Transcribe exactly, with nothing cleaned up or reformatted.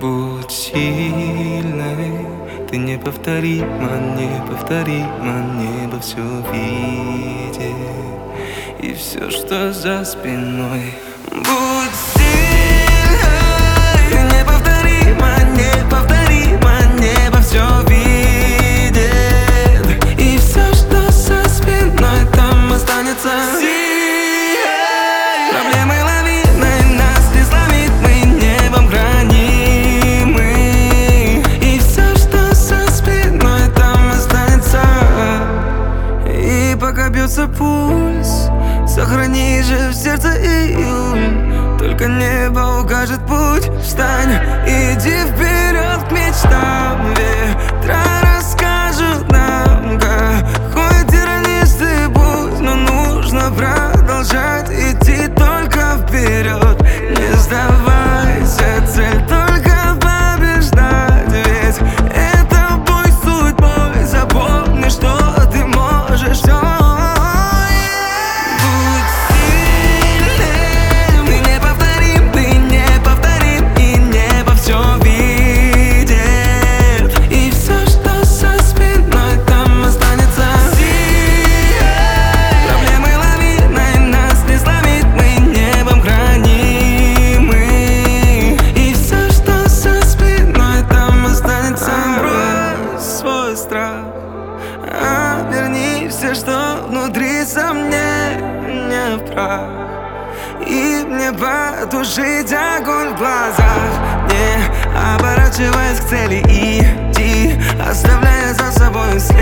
Будь сильной, ты неповторима, неповторима, небо все видит, и все, что за спиной. Будь сильной, неповторима, неповторима, небо все видит, и все, что за спиной, там останется. Проблемы лавиной нас не сломит, мы небом хранимы, и все, что за спиной, там останется. И пока бьется пульс, сохрани же в сердце июль, только небо укажет путь. Встань, иди вперед к мечтам, ветра расскажут нам, какой тернистый путь, но нужно продолжать идти только вперед. Не сдавайся, цель только побеждать, ведь это бой с судьбой. Запомни, что ты можешь все. Верни все, что внутри сомнения в прах, и мне потушить огонь в глазах. Не оборачиваясь к цели, иди, оставляя за собой след.